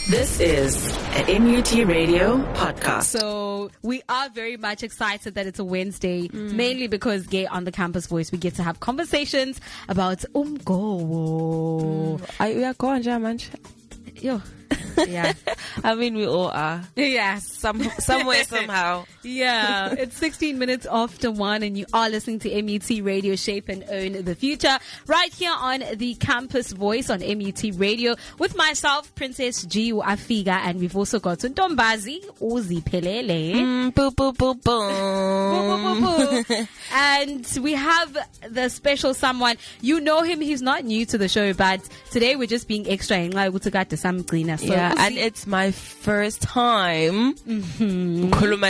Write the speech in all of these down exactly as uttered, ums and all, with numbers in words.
This is an M U T Radio podcast. So we are very much excited that it's a Wednesday, mm. mainly because Gay on the Campus Voice, we get to have conversations about umgowo. Mm. We are going, German. Yo. Yeah. I mean, we all are. Yeah. Some, somewhere, somehow. Yeah. It's sixteen minutes after one and you are listening to M U T Radio, Shape and Own the Future, right here on the Campus Voice on M U T Radio with myself, Princess G Afiga, and we've also got Ntombazi Uzi Pelele. Mm, boo, boo, boo, boo. And we have the special someone. You know him. He's not new to the show, but today we're just being extra. So yeah, and it's my first time. Mm-hmm.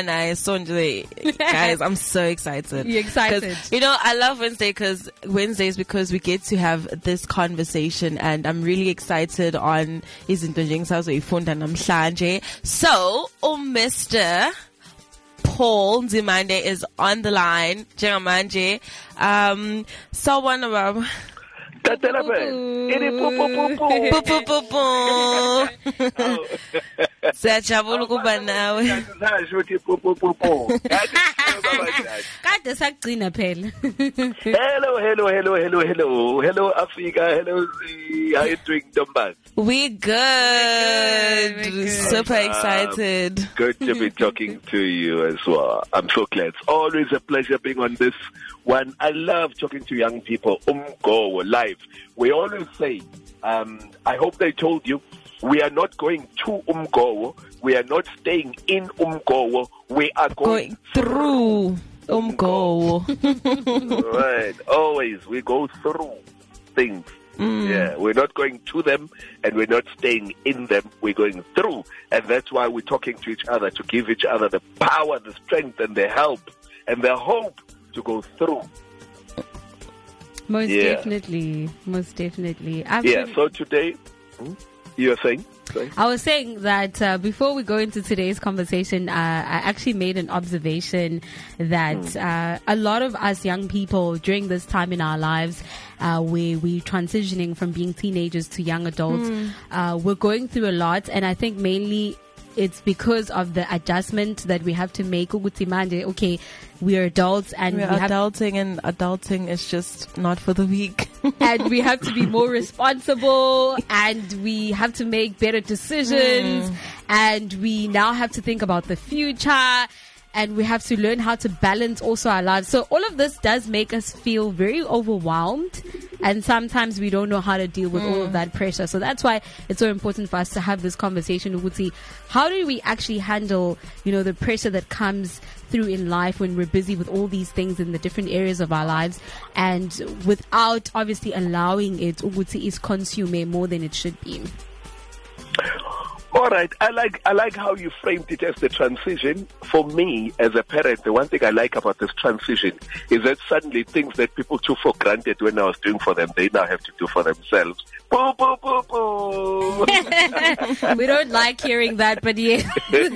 Guys, I'm so excited. You're excited. You know, I love Wednesday because Wednesdays because we get to have this conversation, and I'm really excited on izinto njengisazoyifunda namhlanje. So, um, Mister Paul Nzimande is on the line. Njengamanje. Um, so one of our Tatela Siyajabula ukuba nawe. Kade sagcina phela. Hello, hello, hello, hello, hello. Hello, Africa. Hello, how you doing, Ntombazi? We good. We're good. Super excited. Um, good to be talking to you as well. I'm so glad. It's always a pleasure being on this one. I love talking to young people. Umgowo live. We always say, um, I hope they told you, we are not going to Umgowo. We are not staying in Umgowo. We are going, going through Umgowo. Right. Always. We go through things. Mm. Yeah. We're not going to them and we're not staying in them. We're going through. And that's why we're talking to each other, to give each other the power, the strength, and the help and the hope to go through. Most yeah. definitely. Most definitely. I've yeah. been... So today, hmm? you were saying? Sorry. I was saying that uh, before we go into today's conversation, uh, I actually made an observation that mm. uh, a lot of us young people during this time in our lives, uh, where we're transitioning from being teenagers to young adults, mm. uh, we're going through a lot, and I think mainly it's because of the adjustment that we have to make. Okay, we're adults and we're we have adulting, and adulting is just not for the weak. And we have to be more responsible, and we have to make better decisions, mm. and we now have to think about the future, and we have to learn how to balance also our lives. So all of this does make us feel very overwhelmed, and sometimes we don't know how to deal with mm. all of that pressure. So that's why it's so important for us to have this conversation. Uguti, how do we actually handle, you know, the pressure that comes through in life when we're busy with all these things in the different areas of our lives, and without obviously allowing it, Uguti, is consume more than it should be? All right, I like I like how you framed it as the transition. For me, as a parent, the one thing I like about this transition is that suddenly things that people took for granted when I was doing for them, they now have to do for themselves. Boo, boo, boo, boo. We don't like hearing that, but yeah.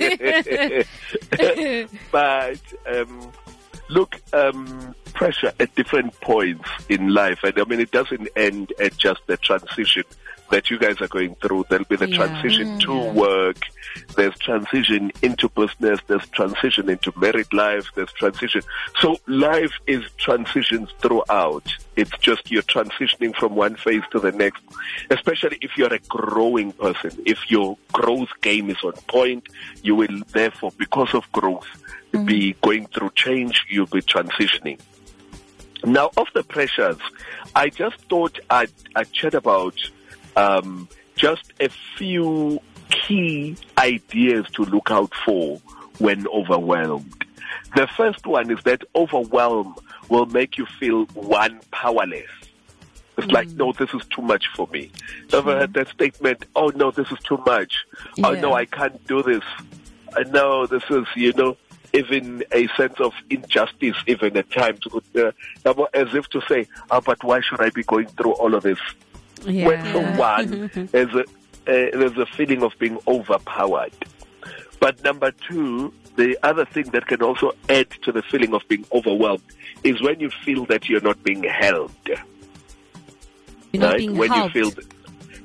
But um, look, um, pressure at different points in life, and I mean, it doesn't end at just the transition that you guys are going through. There'll be the yeah. transition to yeah. work, there's transition into business, there's transition into married life, there's transition. So life is transitions throughout. It's just you're transitioning from one phase to the next, especially if you're a growing person. If your growth game is on point, you will therefore, because of growth, mm-hmm. be going through change, you'll be transitioning. Now, of the pressures, I just thought I'd, I'd chat about Um, just a few key ideas to look out for when overwhelmed. The first one is that overwhelm will make you feel, one, powerless. It's mm. like, no, this is too much for me. True. Ever heard that statement? Oh, no, this is too much. Yeah. Oh, no, I can't do this. Uh, no, this is, you know, even a sense of injustice, even at times, uh, as if to say, oh, but why should I be going through all of this? Yeah. When for one, there's a, uh, there's a feeling of being overpowered. But number two, the other thing that can also add to the feeling of being overwhelmed is when you feel that you're not being held. You're not right? being when helped. you feel,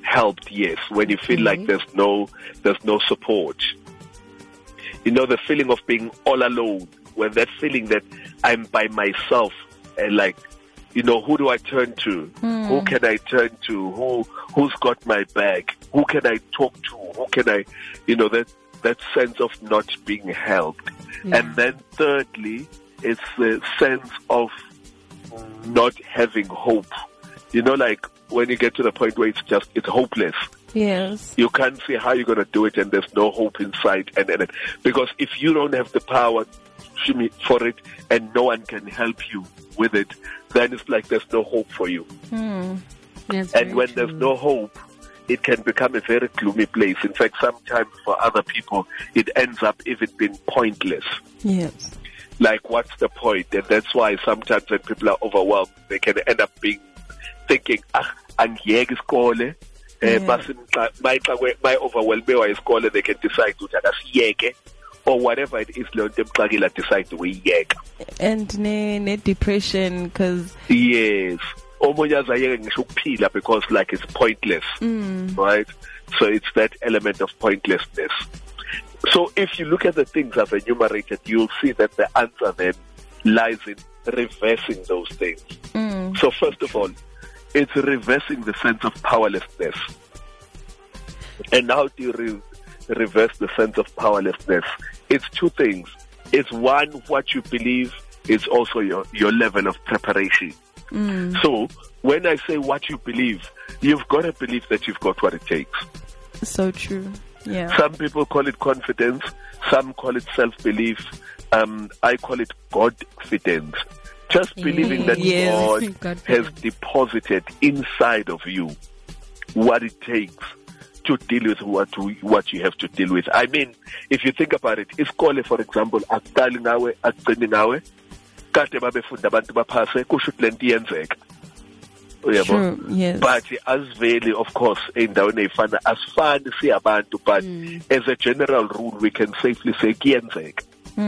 helped, yes. When you feel Okay. like there's no, there's no support. You know, the feeling of being all alone, when that feeling that I'm by myself, and like, you know, who do I turn to? Hmm. Who can I turn to? Who, who's got my back? Who can I talk to? Who can I, you know, that, that sense of not being helped. Yeah. And then thirdly, it's the sense of not having hope. You know, like when you get to the point where it's just, it's hopeless. Yes. You can't see how you're going to do it, and there's no hope in sight. And, and because if you don't have the power for it and no one can help you with it, then it's like there's no hope for you. That's And very when true. there's no hope, it can become a very gloomy place. In fact, sometimes for other people, it ends up even being pointless. Yes. Like, what's the point? And that's why sometimes when people are overwhelmed, they can end up being thinking, ah, angiyeke isikole. Eh, basi my my overwhelmed isikole, they can decide to akasiyeke, or whatever it is, leyo nto emxakile decide to uyiyeka. And ne, ne depression, because Yes. Omunye azayeke ngisho ukuphila because like it's pointless. Right? So it's that element of pointlessness. So if you look at the things I've enumerated, you'll see that the answer then lies in reversing those things. So first of all, it's reversing the sense of powerlessness. And how do you re- reverse the sense of powerlessness? It's two things. It's one, what you believe. It's also your, your level of preparation. So when I say what you believe, you've got to believe that you've got what it takes. so true. Yeah. Some people call it confidence. Some call it self-belief. Um, I call it God-fidence. Just believing that Yes. God God-fidence. has deposited inside of you what it takes to deal with what we, what you have to deal with. I mean, if you think about it, isikole, for example, akuqali ngawe, akugcini ngawe, kade babefunda abantu baphase, kusho ukuthi lento iyenzeka. Uyabo? True. Yes. But asiveli, of course, endaweni eyifana asifani siyabantu, but as a general rule we can safely say kuyenzeka.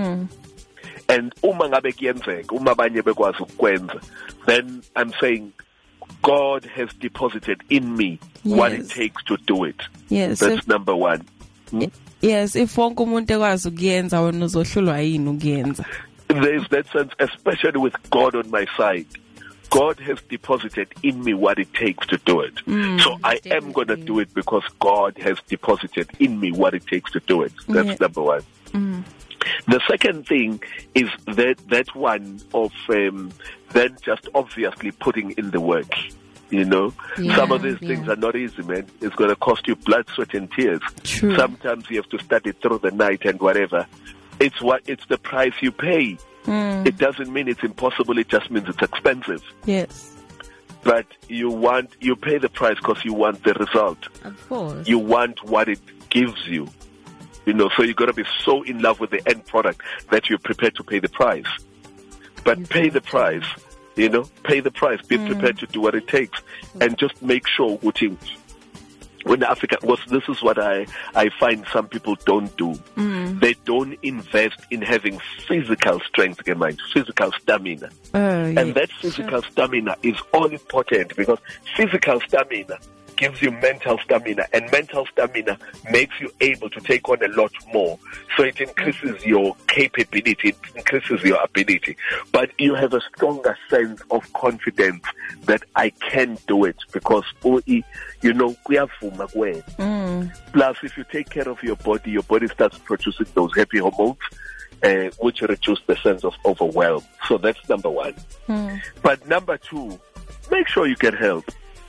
And uma ngabe kuyenzeka, uma abanye bekwazi ukwenza, then I'm saying God has deposited in me what it Yes. takes to do it. Yes. That's If, number one. yes. If wonke umuntu ekwazi ukuyenza, wena uzohlulwa yini ukuyenza? There's that sense, especially with God on my side. God has deposited in me what it takes to do it. So I am going to definitely. do it because God has deposited in me what it takes to do it. That's Yeah. number one. The second thing is that that one of um, then just obviously putting in the work. You know, Yeah, some of these yeah. things are not easy, man. It's going to cost you blood, sweat, and tears. True. Sometimes you have to study through the night and whatever. It's what it's the price you pay. It doesn't mean it's impossible. It just means it's expensive. Yes. But you want you pay the price because you want the result. Of course. You want what it gives you. You know, so you got to be so in love with the end product that you're prepared to pay the price. But pay the price, you know, pay the price. Be prepared to do what it takes, and just make sure what you. When Africa was, this is what I, I find some people don't do. They don't invest in having physical strength, get mind, physical stamina. Oh, And yeah. that physical stamina is all important because physical stamina gives you mental stamina, and mental stamina makes you able to take on a lot more. So it increases your capability, it increases your ability. But you have a stronger sense of confidence that I can do it because, you know, kuyavuma kuwena. Plus, if you take care of your body, your body starts producing those happy hormones, uh, which reduce the sense of overwhelm. So that's number one. But number two, make sure you get help.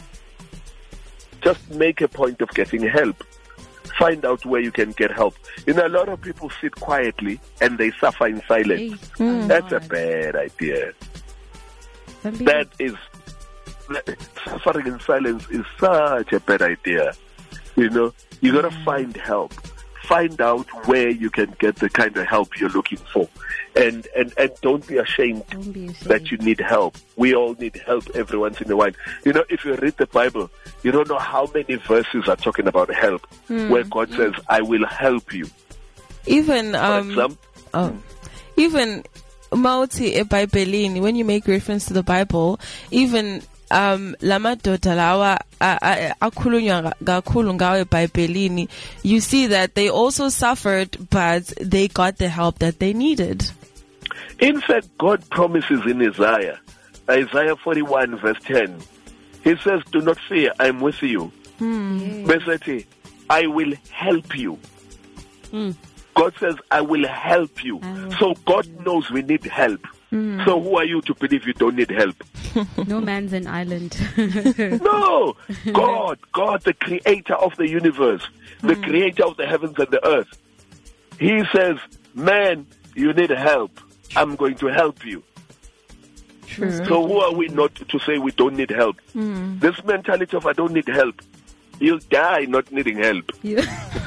Just make a point of getting help. Find out where you can get help. You know, a lot of people sit quietly and they suffer in silence. Hey, That's a God. bad idea. Believe That is, suffering in silence is such a bad idea. You know, you gotta find help. Find out where you can get the kind of help you're looking for. And, and, and don't be ashamed Don't be ashamed. that you need help. We all need help every once in a while. You know, if you read the Bible, you don't know how many verses are talking about help, where God says, I will help you. Even For um. example, Oh. Even Mauti eBhayibhelini, when you make reference to the Bible, even um lamadoda lawa akhulunywa kakhulu ngawe eBhayibhelini, you see that they also suffered, but they got the help that they needed. In fact, God promises in Isaiah, Isaiah forty-one verse ten, He says, do not fear, I am with you. Mm. Basically, I will help you. Mm. God says, I will help you. will So God knows we need help. Mm. So who are you to believe you don't need help? No man's an island. No! God, God, the creator of the universe, the Mm. creator of the heavens and the earth. He says, man, you need help. I'm going to help you. True. So who are we not to say we don't need help? Mm. This mentality of I don't need help, you'll die not needing help. You,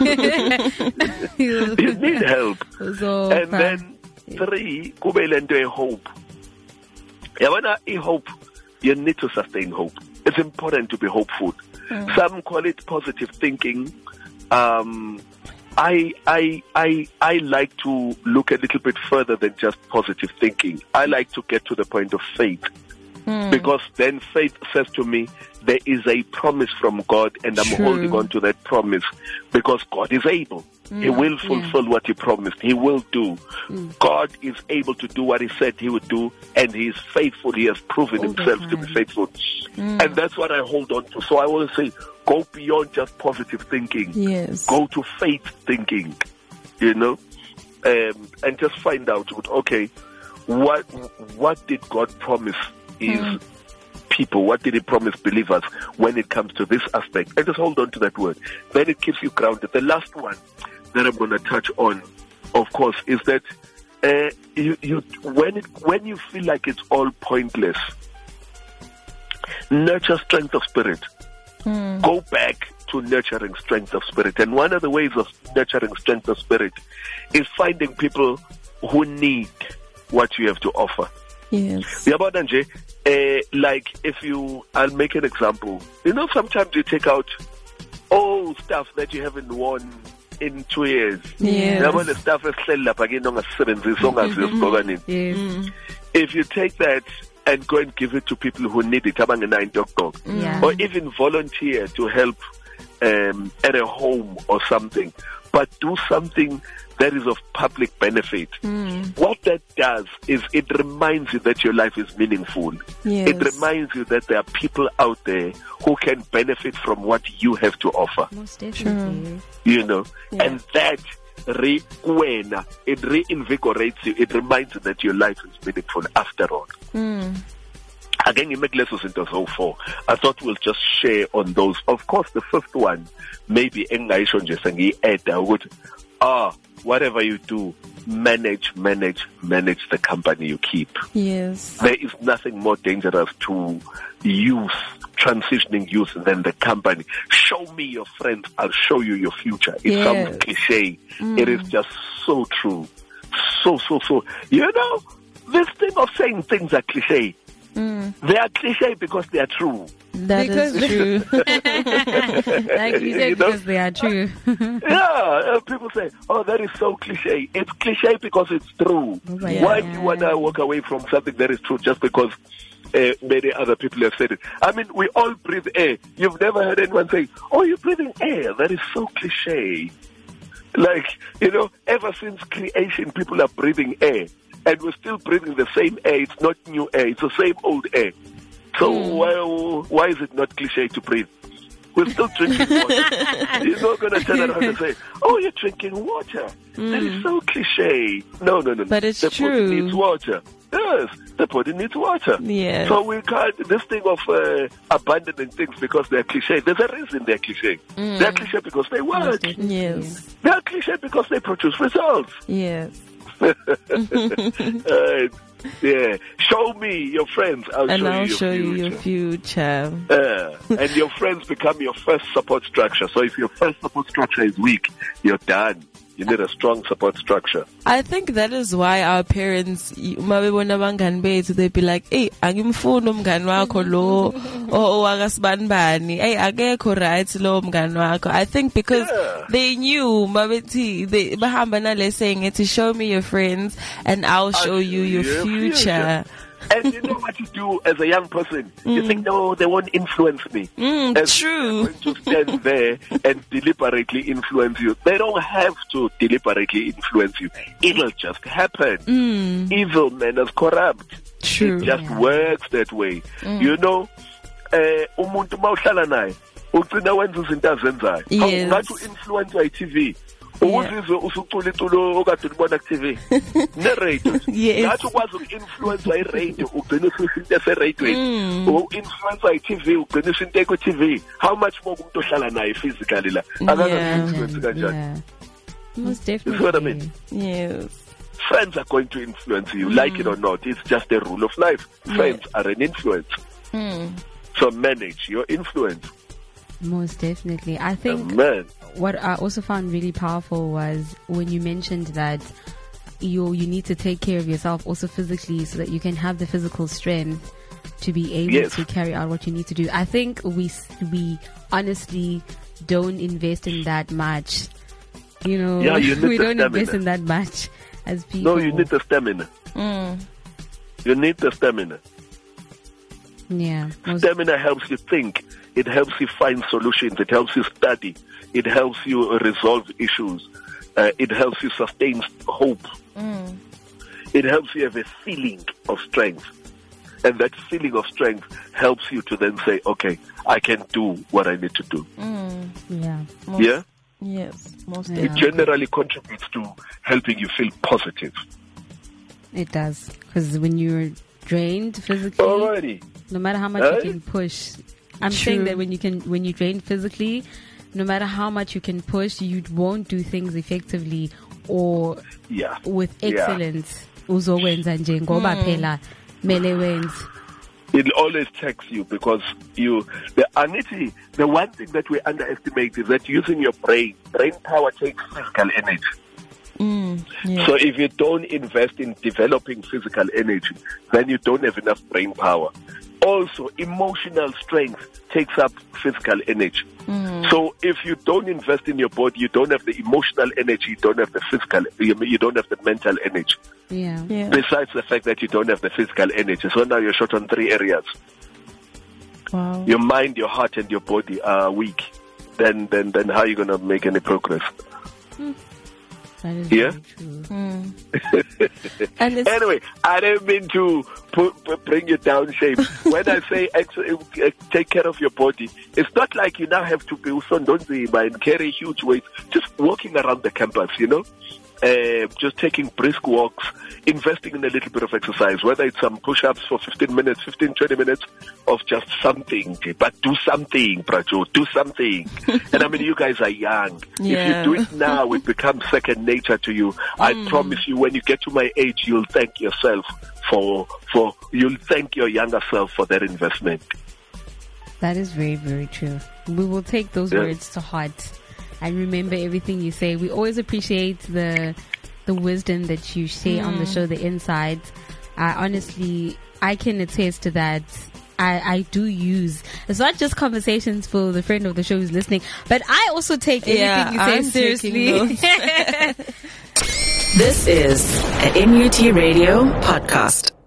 You need help. So And fun. then three, kube lento hope. Yabona i-hope, you need to sustain hope. It's important to be hopeful. Mm. Some call it positive thinking. Um, I, I, I, I like to look a little bit further than just positive thinking. I like to get to the point of faith. Mm. Because then faith says to me, there is a promise from God and I'm True. holding on to that promise because God is able. Mm. He will fulfill what He promised. He will do. Mm. God is able to do what He said He would do, and He is faithful. He has proven All the Himself to be time. faithful. Mm. And that's what I hold on to. So I will say, go beyond just positive thinking. Yes. Go to faith thinking, you know, um, and just find out, okay, what what did God promise is Mm. people? What did He promise believers when it comes to this aspect? And just hold on to that word. Then it keeps you grounded. The last one that I'm going to touch on, of course, is that uh, you, you when it when you feel like it's all pointless, nurture strength of spirit. Mm. Go back to nurturing strength of spirit. And one of the ways of nurturing strength of spirit is finding people who need what you have to offer. Yes. Yabona nje, uh, like if you, I'll make an example. You know, sometimes you take out old stuff that you haven't worn in two years. Yes. Yabona stuff esihleli lapha kini ongasebenzisi ongazi usigqoka nini. Yes. Mm. If you take that and go and give it to people who need it, abangenayo into yokugqoka, Yeah. or even volunteer to help um, at a home or something, but do something that is of public benefit. Mm. What that does is it reminds you that your life is meaningful. Yes. It reminds you that there are people out there who can benefit from what you have to offer, Most definitely. you know, Yeah. and that re wena, it reinvigorates you. It reminds you that your life is meaningful after all. Mm. Again, you make lessons into so four. I thought we'll just share on those. Of course, the fifth one, maybe engayisho nje sengiyi-add ukuthi ah, whatever you do, manage, manage, manage the company you keep. Yes. There is nothing more dangerous to youth, transitioning youth, than the company. Show me your friends, I'll show you your future. It Yes. sounds cliche. It is just so true. So, so, so. You know, this thing of saying things are cliche, Mm. they are cliche because they are true. That Because- is true. Like you said, You know? because they are true. Yeah, uh, people say, oh, that is so cliche. It's cliche because it's true. Yeah. Why do you want to walk away from something that is true just because uh, many other people have said it? I mean, we all breathe air. You've never heard anyone say, oh, you're breathing air. That is so cliche. Like, you know, ever since creation, people are breathing air. And we're still breathing the same air. It's not new air. It's the same old air. So why, why is it not cliche to breathe? We're still drinking water. You're not going to turn around and say, oh, you're drinking water. That is so cliche. No, no, no. But it's the true. body needs water. Yes, the body needs water. Yes. So we can't, this thing of uh, abandoning things because they're cliche, there's a reason they're cliche. They're cliche because they work. Yes. They're cliche because they produce results. Yes. uh, yeah. Show me your friends. I'll And show I'll you your show you future. your future. Uh, and your friends become your first support structure. So if your first support structure is weak, you're done. You need a strong support structure. I think that is why our parents, uma bebona abangani bethu, they'd be like, hey, angimfuni umngani wakho lo, o wakasibanibani, hey, akekho right lo umngani wakho. I think because Yeah. they knew, mabethi, they bahamba nale saying, it's show me your friends and I'll show you your future. And you know what you do as a young person? Mm. You think, no, they won't influence me. Mm, and true. They're going to stand there and deliberately influence you. They don't have to deliberately influence you. It'll just happen. Mm. Evil men is corrupt. True. It just Yeah. works that way. Mm. You know, uh, umuntu mawuhlala naye ugcina wenza izinto azenzayo. Yes. Ngathi u-influencer i-T V. Ukuzizwe usucula iculo okade ulibona ku-T V. Ne-radio. Yes. Ngathi ukwazi uku-influencer i-radio ugcina ususinto eseradiweni. U-influencer i-T V ugcina usinto ku-T V. How much more kumuntu ohlala naye physically la? Akazi-influence kanjani. Yeah. Most You definitely. see what I mean? Yes. Friends are going to influence you, like it or not. It's just a rule of life. Friends are an influence. Mm. So manage your influence. Most definitely. I think Man. what I also found really powerful was when you mentioned that you you need to take care of yourself also physically so that you can have the physical strength to be able Yes. to carry out what you need to do. I think we s- we honestly don't invest in that much. You know, Yeah, you need we the don't invest stamina. in that much as people. No, you need the stamina. Mm. You need the stamina. yeah. Most, Stamina helps you think. It helps you find solutions. It helps you study. It helps you resolve issues. Uh, it helps you sustain hope. Mm. It helps you have a feeling of strength. And that feeling of strength helps you to then say, okay, I can do what I need to do. Mm. yeah. Most, Yeah? Yes. Most Yeah. It generally contributes to helping you feel positive. It does, because when you're drained physically, Alrighty. no matter how much Hey? you can push, I'm True. saying that when you can, when you drain physically, no matter how much you can push, you won't do things effectively or Yeah. with Yeah. excellence. Uzowenza nje ngoba phela mele wenze. It always checks you because you, the Anity, the one thing that we underestimate is that using your brain, brain power takes physical energy. Mm. Yeah. So if you don't invest in developing physical energy, then you don't have enough brain power. Also, emotional strength takes up physical energy. Mm. So if you don't invest in your body, you don't have the emotional energy, you don't have the physical, you you don't have the mental energy. Yeah. Yeah. Besides the fact that you don't have the physical energy. So now you're short on three areas. Wow. Your mind, your heart, and your body are weak. Then, then, then how are you going to make any progress? That is Yeah? very true. Mm. And it's, Anyway, I don't mean to put, put, bring you down shape. When I say ex- uh, take care of your body, it's not like you now have to be usondonzima and carry huge weights. Just walking around the campus, you know, uh, just taking brisk walks, investing in a little bit of exercise, whether it's some push-ups for fifteen minutes, fifteen, twenty minutes of just something. But do something, Prajo, do something. And I mean, you guys are young. Yeah. If you do it now, it becomes second nature to you. I promise you, when you get to my age, you'll thank yourself for, for, you'll thank your younger self for that investment. That is very, very true. We will take those Yeah. words to heart and remember everything you say. We always appreciate the the wisdom that you share on the show, the insights. I honestly, I can attest to that. I, I do use, it's not just conversations for the friend of the show who's listening, but I also take everything Yeah, you say I'm seriously. taking This is a M U T Radio podcast.